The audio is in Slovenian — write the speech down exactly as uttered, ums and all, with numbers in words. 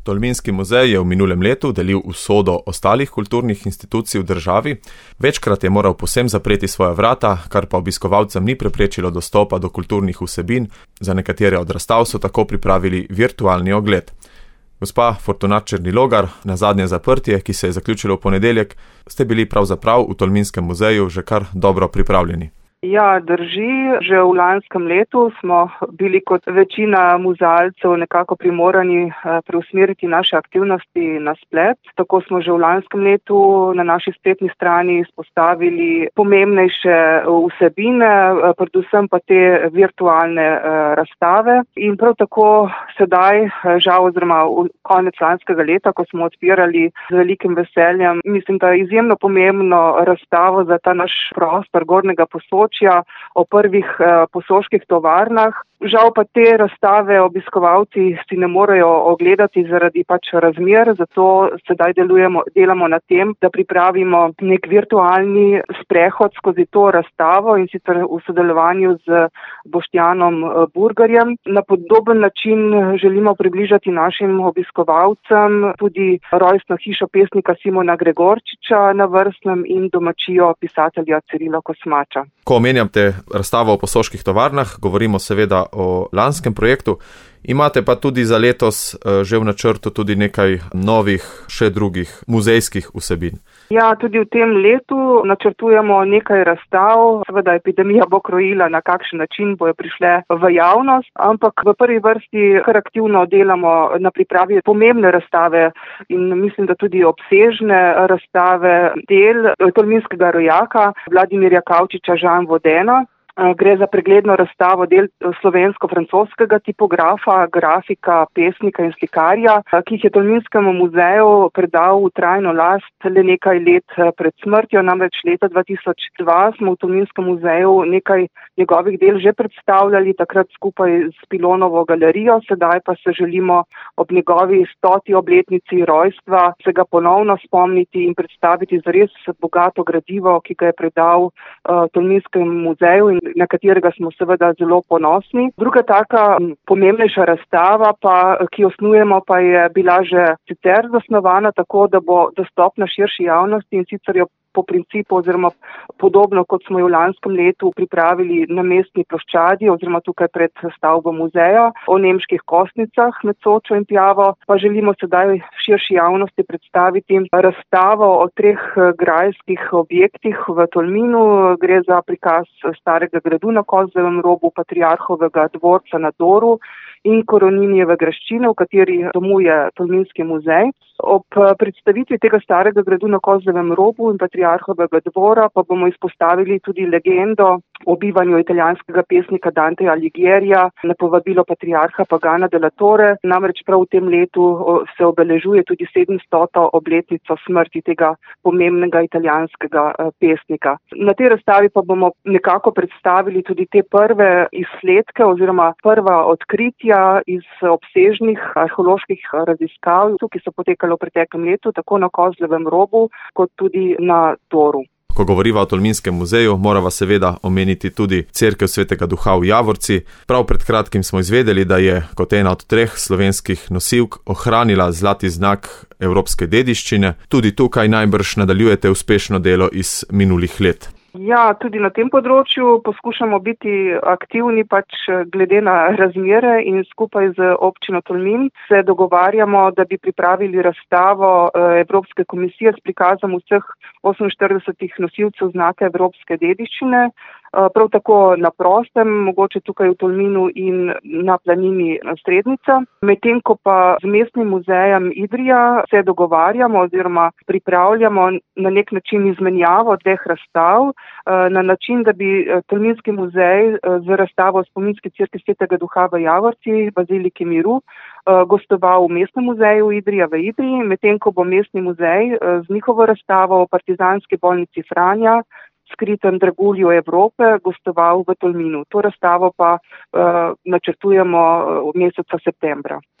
Tolminski muzej je v minulem letu delil usodo ostalih kulturnih institucij v državi. Večkrat je moral povsem zapreti svoja vrata, kar pa obiskovalcem ni preprečilo dostopa do kulturnih vsebin. Za nekatere od razstav so tako pripravili virtualni ogled. Gospa Fortunat Černilogar, na zadnje zaprtje, ki se je zaključilo v ponedeljek, ste bili pravzaprav v Tolminskem muzeju že kar dobro pripravljeni. Ja, drži. Že v lanskem letu smo bili kot večina muzealcev nekako primorani preusmeriti naše aktivnosti na splet. Tako smo že v lanskem letu na naši spletni strani izpostavili pomembnejše vsebine, predvsem pa te virtualne razstave. In prav tako sedaj, žal oziroma konec lanskega leta, ko smo odpirali z velikim veseljem, mislim, da je izjemno pomembno razstavo za ta naš prostor Gornjega Posočja o prvih eh, posoških tovarnah. Žal pa te razstave obiskovalci si ne morejo ogledati zaradi pač razmer, zato sedaj delujemo, delamo na tem, da pripravimo nek virtualni sprehod skozi to razstavo in sicer v sodelovanju z Boštjanom Burgarjem. Na podoben način želimo približati našim obiskovalcem tudi rojstno hišo pesnika Simona Gregorčiča na Vrstnem in domačijo pisatelja Cirila Kosmača. Ko omenjate razstavo o posoških tovarnah, govorimo seveda o lanskem projektu. Imate pa tudi za letos že v načrtu tudi nekaj novih, še drugih muzejskih vsebin. Ja, tudi v tem letu načrtujemo nekaj razstav. Seveda epidemija bo krojila, na kakšen način bojo prišle v javnost, ampak v prvi vrsti kar aktivno delamo na pripravi pomembne razstave in mislim, da tudi obsežne razstave del tolminskega rojaka Vladimirja Kavčiča Žan Vodena. Gre za pregledno razstavo del slovensko-francoskega tipografa, grafika, pesnika in slikarja, ki jih je Tolminskemu muzeju predal v trajno last le nekaj let pred smrtjo. Namreč leta dva tisoč dva smo v Tolminskem muzeju nekaj njegovih del že predstavljali, takrat skupaj s Pilonovo galerijo, sedaj pa se želimo ob njegovi stoti obletnici rojstva se ga ponovno spomniti in predstaviti zares bogato gradivo, ki ga je predal uh, Tolminskemu muzeju in na katerega smo seveda zelo ponosni. Druga taka pomembnejša razstava, pa, ki jo snujemo, pa je bila že sicer zasnovana tako, da bo dostopna širši javnosti in sicer jo po principu oziroma podobno, kot smo jo v lanskem letu pripravili na mestni ploščadi oziroma tukaj pred stavbo muzeja o nemških kostnicah med Sočo in Pjavo, pa želimo sedaj širši javnosti predstaviti razstavo o treh grajskih objektih v Tolminu. Gre za prikaz starega gradu na Kozlevem robu, Patriarhovega dvorca na Doru in Koroninijeve graščine, v kateri domuje Tolminski muzej. Ob predstavitvi tega starega gradu na Kozlevem robu in Patriarhovega dvora pa bomo izpostavili tudi legendo o bivanju italijanskega pesnika Danteja Alighiera na povabilo patriarha Pagana della Torre. Namreč prav v tem letu se obeležuje tudi sedemstoto obletnico smrti tega pomembnega italijanskega pesnika. Na tej razstavi pa bomo nekako predstavili tudi te prve izsledke oziroma prva odkritja iz obsežnih arheoloških raziskav, ki so potekale v preteklem letu, tako na Kozlevem robu, kot tudi na Doru. Ko govoriva o Tolminskem muzeju, morava seveda omeniti tudi Cerkev Svetega Duha v Javorci. Prav pred kratkim smo izvedeli, da je kot ena od treh slovenskih nosilk ohranila zlati znak evropske dediščine. Tudi tukaj najbrž nadaljujete uspešno delo iz minulih let. Ja, tudi na tem področju poskušamo biti aktivni pač glede na razmere in skupaj z občino Tolmin se dogovarjamo, da bi pripravili razstavo Evropske komisije s prikazom vseh oseminštiridesetih nosilcev znaka evropske dediščine. Prav tako na prostem, mogoče tukaj v Tolminu in na planini Srednica. Medtem ko pa z mestnim muzejem Idrija se dogovarjamo oziroma pripravljamo na nek način izmenjavo dveh razstav, na način, da bi Tolminski muzej z razstavo Spominski cerkev Svetega Duha v Javorci, Baziliki miru, gostoval v mestnem muzeju Idrija v Idriji, medtem ko bo mestni muzej z njihovo razstavo o partizanski bolnici Franja, skritem dragulju Evrope, gostoval v Tolminu. To razstavo pa uh, načrtujemo v meseca septembra.